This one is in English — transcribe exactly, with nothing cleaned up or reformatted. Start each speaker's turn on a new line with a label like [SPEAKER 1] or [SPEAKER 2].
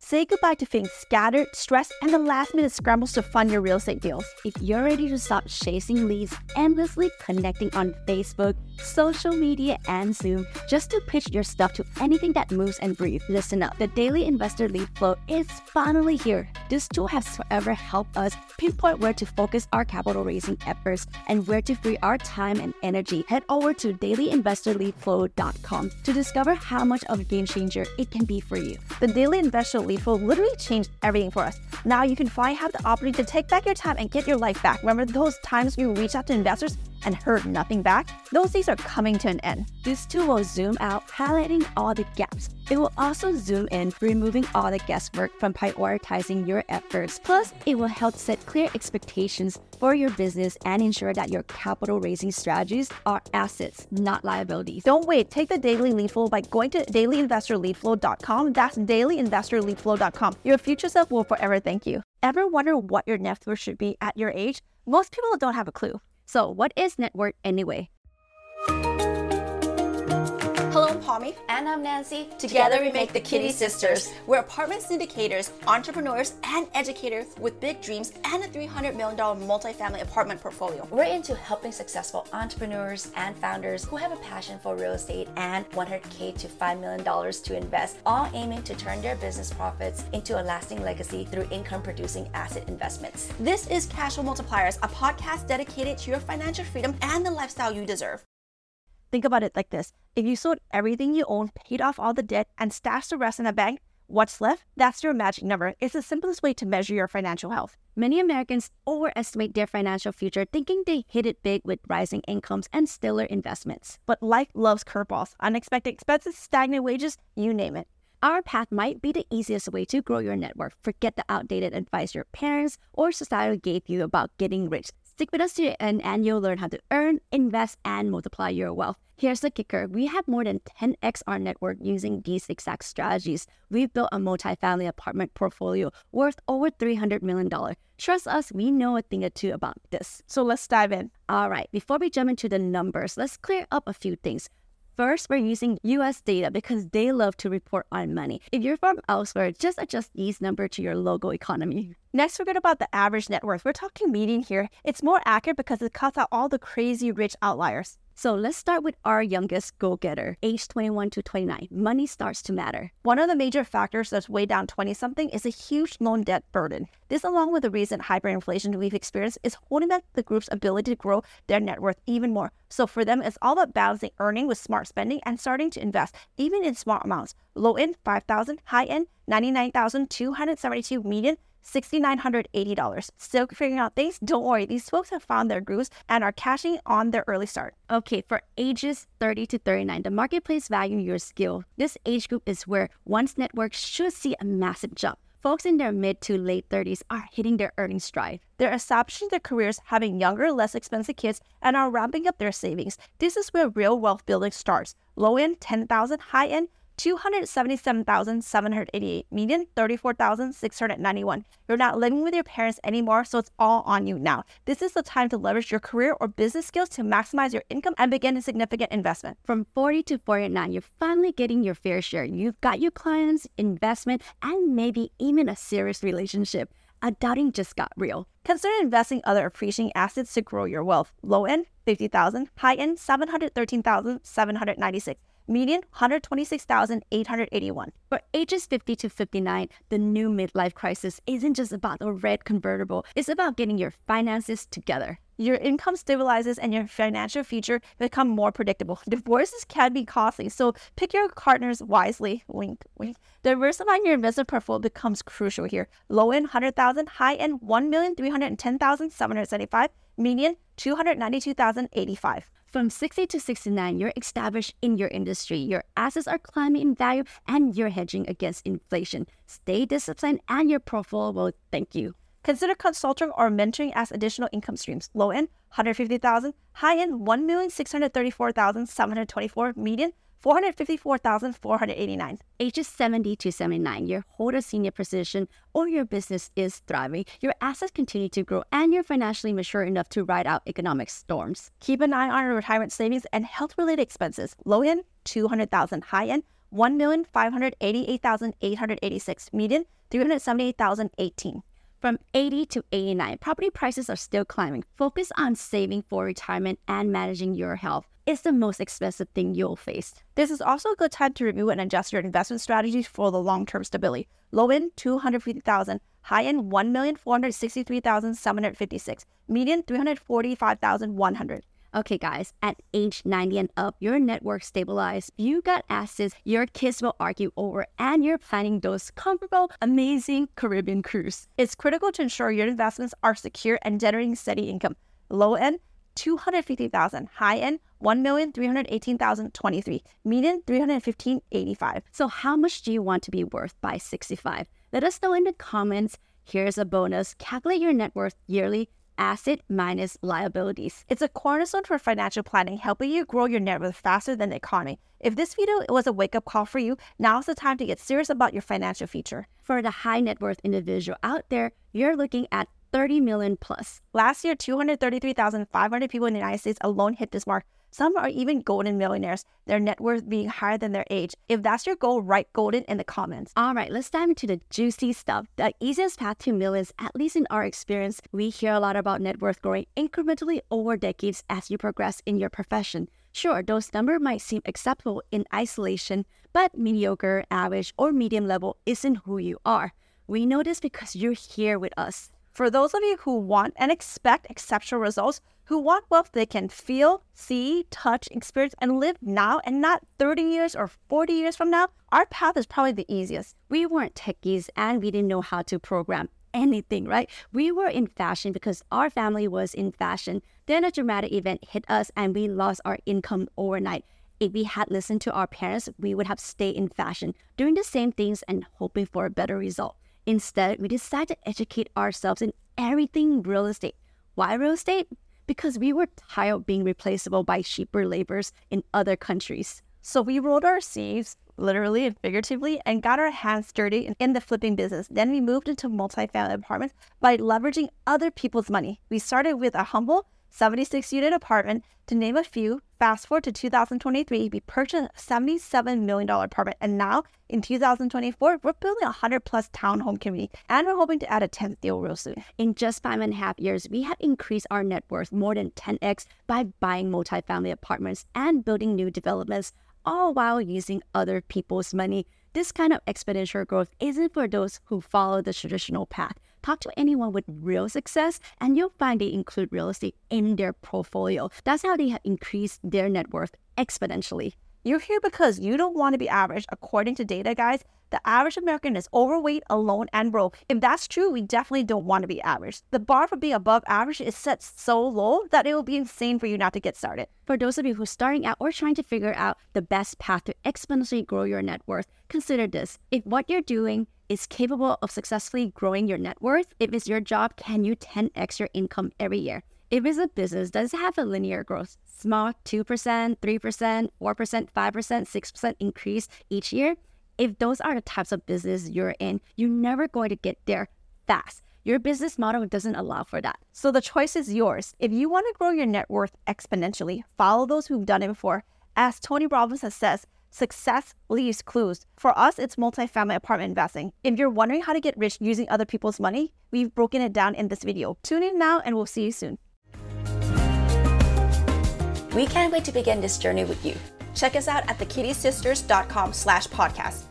[SPEAKER 1] Say goodbye to feeling scattered, stressed, and the last-minute scrambles to fund your real estate deals.
[SPEAKER 2] If you're ready to stop chasing leads, endlessly connecting on Facebook, social media, and Zoom just to pitch your stuff to anything that moves and breathes, listen up. The Daily Investor Lead Flow is finally here. This tool has forever helped us pinpoint where to focus our capital raising efforts and where to free our time and energy. Head over to daily investor lead flow dot com to discover how much of a game changer it can be for you.
[SPEAKER 1] The Daily Investor Lead Flow literally changed everything for us. Now you can finally have the opportunity to take back your time and get your life back. Remember those times you reached out to investors and heard nothing back? Those days are coming to an end.
[SPEAKER 2] This tool will zoom out, highlighting all the gaps. It will also zoom in, removing all the guesswork from prioritizing your efforts. Plus, it will help set clear expectations for your business and ensure that your capital raising strategies are assets, not liabilities.
[SPEAKER 1] Don't wait. Take the Daily Lead Flow by going to daily investor lead flow dot com. That's daily investor lead flow dot com. Your future self will forever thank you. Ever wonder what your net worth should be at your age? Most people don't have a clue.
[SPEAKER 2] So what is net worth anyway?
[SPEAKER 1] Hello, I'm Palmy.
[SPEAKER 3] And I'm Nancy.
[SPEAKER 1] Together we make the Kitty Sisters. We're apartment syndicators, entrepreneurs, and educators with big dreams and a three hundred million dollars multifamily apartment portfolio.
[SPEAKER 3] We're into helping successful entrepreneurs and founders who have a passion for real estate and one hundred thousand to five million dollars to invest, all aiming to turn their business profits into a lasting legacy through income-producing asset investments.
[SPEAKER 1] This is Cash Flow Multipliers, a podcast dedicated to your financial freedom and the lifestyle you deserve. Think about it like this. If you sold everything you own, paid off all the debt, and stashed the rest in a bank, what's left? That's your magic number. It's the simplest way to measure your financial health.
[SPEAKER 2] Many Americans overestimate their financial future, thinking they hit it big with rising incomes and stellar investments.
[SPEAKER 1] But life loves curveballs, unexpected expenses, stagnant wages, you name it.
[SPEAKER 2] Our path might be the easiest way to grow your net worth. Forget the outdated advice your parents or society gave you about getting rich. Stick with us to the end and you'll learn how to earn, invest, and multiply your wealth. Here's the kicker. We have more than ten x our net worth using these exact strategies. We've built a multifamily apartment portfolio worth over three hundred million dollars. Trust us, we know a thing or two about this.
[SPEAKER 1] So let's dive in.
[SPEAKER 2] All right, before we jump into the numbers, let's clear up a few things. First, we're using U S data because they love to report on money. If you're from elsewhere, just adjust these numbers to your local economy.
[SPEAKER 1] Next, forget about the average net worth. We're talking median here. It's more accurate because it cuts out all the crazy rich outliers.
[SPEAKER 2] So let's start with our youngest go-getter, age twenty-one to twenty-nine. Money starts to matter.
[SPEAKER 1] One of the major factors that's way down twenty-something is a huge loan debt burden. This, along with the recent hyperinflation we've experienced, is holding back the group's ability to grow their net worth even more. So for them, it's all about balancing earning with smart spending and starting to invest, even in small amounts. Low end, five thousand dollars. High end, ninety-nine thousand two hundred seventy-two dollars. Median, six thousand nine hundred eighty dollars. Still figuring out things? Don't worry, these folks have found their grooves and are cashing on their early start.
[SPEAKER 2] Okay, for ages thirty to thirty-nine, the marketplace value your skill. This age group is where one's net worth should see a massive jump. Folks in their mid to late thirties are hitting their earnings stride.
[SPEAKER 1] They're establishing their careers, having younger, less expensive kids, and are ramping up their savings. This is where real wealth building starts. Low end, ten thousand dollars. High end, two hundred seventy-seven thousand seven hundred eighty-eight. Median, thirty-four thousand six hundred ninety-one. You're not living with your parents anymore, so it's all on you now. This is the time to leverage your career or business skills to maximize your income and begin a significant investment.
[SPEAKER 2] From forty to forty-nine, you're finally getting your fair share. You've got your clients, investment, and maybe even a serious relationship. Adulting just got real.
[SPEAKER 1] Consider investing other appreciating assets to grow your wealth. Low end, fifty thousand dollars. High end, seven hundred thirteen thousand seven hundred ninety-six. Median, one hundred twenty-six thousand eight hundred eighty-one.
[SPEAKER 2] For ages fifty to fifty-nine, the new midlife crisis isn't just about a red convertible. It's about getting your finances together.
[SPEAKER 1] Your income stabilizes and your financial future become more predictable. Divorces can be costly, so pick your partners wisely. Wink, wink. Diversifying your investment portfolio becomes crucial here. Low end, one hundred thousand dollars. High end, one million three hundred ten thousand seven hundred seventy-five. Median, two hundred ninety-two thousand eighty-five.
[SPEAKER 2] From sixty to sixty-nine, you're established in your industry. Your assets are climbing in value and you're hedging against inflation. Stay disciplined and your portfolio will thank you.
[SPEAKER 1] Consider consulting or mentoring as additional income streams. Low end, one hundred fifty thousand dollars. High end, one million six hundred thirty-four thousand seven hundred twenty-four. Median, four hundred fifty-four thousand four hundred eighty-nine.
[SPEAKER 2] Ages seventy to seventy-nine, you hold a senior position or your business is thriving, your assets continue to grow, and you're financially mature enough to ride out economic storms.
[SPEAKER 1] Keep an eye on your retirement savings and health-related expenses. Low end, two hundred thousand dollars. High end, one million five hundred eighty-eight thousand eight hundred eighty-six. Median, three hundred seventy-eight thousand eighteen.
[SPEAKER 2] From eighty to eighty-nine, property prices are still climbing. Focus on saving for retirement and managing your health. It's the most expensive thing you'll face.
[SPEAKER 1] This is also a good time to review and adjust your investment strategies for the long-term stability. Low end, two hundred fifty thousand. High end, one million four hundred sixty-three thousand seven hundred fifty-six. Median, three hundred forty-five thousand one hundred.
[SPEAKER 2] Okay, guys, at age ninety and up, your net worth stabilized. You got assets your kids will argue over, and you're planning those comfortable, amazing Caribbean cruise.
[SPEAKER 1] It's critical to ensure your investments are secure and generating steady income. Low end, two hundred fifty thousand. High end, one million three hundred eighteen thousand twenty-three. Median, three hundred fifteen thousand eighty-five.
[SPEAKER 2] So how much do you want to be worth by sixty-five? Let us know in the comments. Here's a bonus. Calculate your net worth yearly. Asset minus liabilities.
[SPEAKER 1] It's a cornerstone for financial planning, helping you grow your net worth faster than the economy. If this video was a wake-up call for you, now's the time to get serious about your financial future.
[SPEAKER 2] For the high net worth individual out there, you're looking at thirty million plus.
[SPEAKER 1] Last year, two hundred thirty-three thousand five hundred people in the United States alone hit this mark. Some are even golden millionaires, their net worth being higher than their age. If that's your goal, write golden in the comments.
[SPEAKER 2] All right, let's dive into the juicy stuff. The easiest path to millions, at least in our experience. We hear a lot about net worth growing incrementally over decades as you progress in your profession. Sure, those numbers might seem acceptable in isolation, but mediocre, average, or medium level isn't who you are. We know this because you're here with us.
[SPEAKER 1] For those of you who want and expect exceptional results, who want wealth they can feel, see, touch, experience, and live now and not thirty years or forty years from now, our path is probably the easiest.
[SPEAKER 2] We weren't techies and we didn't know how to program anything, right? We were in fashion because our family was in fashion. Then a dramatic event hit us and we lost our income overnight. If we had listened to our parents, we would have stayed in fashion, doing the same things and hoping for a better result. Instead, we decided to educate ourselves in everything real estate. Why real estate? Because we were tired of being replaceable by cheaper laborers in other countries.
[SPEAKER 1] So we rolled our sleeves, literally and figuratively, and got our hands dirty in the flipping business. Then we moved into multifamily apartments by leveraging other people's money. We started with a humble seventy-six unit apartment, to name a few. Fast forward to two thousand twenty-three, we purchased a seventy-seven million dollars apartment, and now in two thousand twenty-four, we're building a one hundred plus townhome community, and we're hoping to add a tenth deal real soon.
[SPEAKER 2] In just five and a half years, we have increased our net worth more than ten x by buying multifamily apartments and building new developments, all while using other people's money. This kind of exponential growth isn't for those who follow the traditional path. Talk to anyone with real success and you'll find they include real estate in their portfolio. That's how they have increased their net worth exponentially.
[SPEAKER 1] You're here because you don't want to be average. According to data, guys, the average American is overweight, alone, and broke. If that's true, we definitely don't want to be average. The bar for being above average is set so low that it will be insane for you not to get started.
[SPEAKER 2] For those of you who are starting out or trying to figure out the best path to exponentially grow your net worth, consider this. If what you're doing is capable of successfully growing your net worth, if it's your job, can you ten x your income every year? If it's a business, does it have a linear growth? Small two percent, three percent, four percent, five percent, six percent increase each year? If those are the types of business you're in, you're never going to get there fast. Your business model doesn't allow for that.
[SPEAKER 1] So the choice is yours. If you want to grow your net worth exponentially, follow those who've done it before. As Tony Robbins says, success leaves clues. For us, it's multifamily apartment investing. If you're wondering how to get rich using other people's money, we've broken it down in this video. Tune in now and we'll see you soon.
[SPEAKER 3] We can't wait to begin this journey with you. Check us out at the kitty sisters dot com slash podcast.